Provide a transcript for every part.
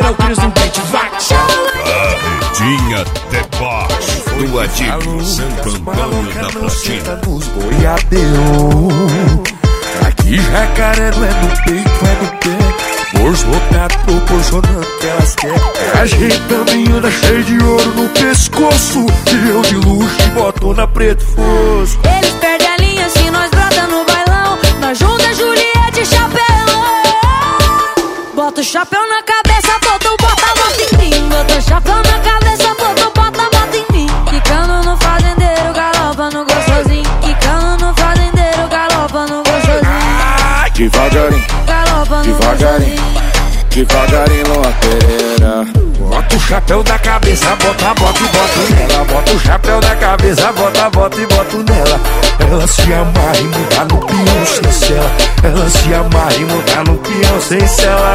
é o Cris no beat, vai! Carretinha deboche do Adílio Santo Antônio da Platina. Nos boiadeiros. Aqui jacaré não é no peito, é no pé. Bolso lotado proporcionando que elas querem. Ajeitando e anda cheio de ouro no pescoço. E eu de luxo e botona preto fosco. Eles perdem a linha se nós brota no bailão. Nós junta Juliette e chapéu. Bota o chapéu na cabeça, bota a bota em mim. Bota o chapéu na cabeça, bota a bota em mim. Quicando no fazendeiro, galopa no gostosinho. Quicando no fazendeiro, galopa no gostosinho. Devagarinho, Galopa no devagarinho, devagarinho numa pereira. Bota o chapéu da cabeça, bota a bota e boto nela. Bota o chapéu da cabeça, bota a bota e boto nela. Ela se amarra e muda no peão sem cela. Ela se amarra e muda no peão sem cela.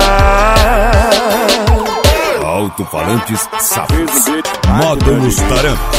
Alto-falantes safos, módulos tarampos.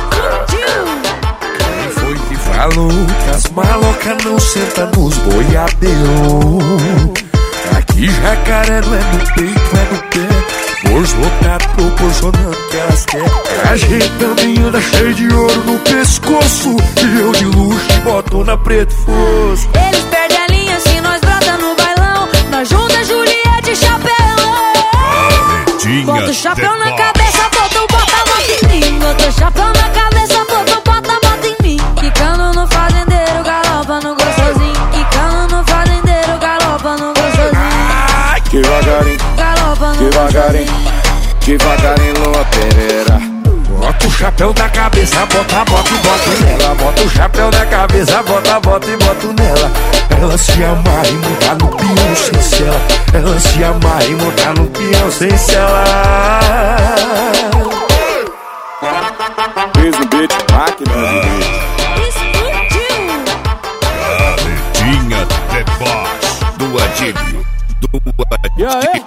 Quem foi que falou que as malocas não sentam nos boiadeiros? Aqui jacaré não é no peito, é no pé. Bolso lotado proporcionando que elas querem. Ajeitando e anda cheio de ouro no pescoço. E eu de luxo e botona preto fosco. Eles perdem a linha se nós brota no bailão. Nós junta Juliette e chapéu. Bota o chapéu na cabeça, bota a bota em mim. Bota o chapéu na cabeça, bota a bota em mim. Quicando no fazendeiro, galopa no gostosinho. Quicando no fazendeiro, galopa no gostosinho. Devagarinho, Galopa no devagarinho, devagarinho numa pereira. Bota o chapéu da cabeça, bota a bota e boto nela. Bota o chapéu da cabeça, bota a bota e boto nela. Ela se amarra e muda no peão sem cela. Ela se amarra e muda no peão sem cela. Fez o beat, máquina de beat. Carretinha deboche do Adílio. E aí?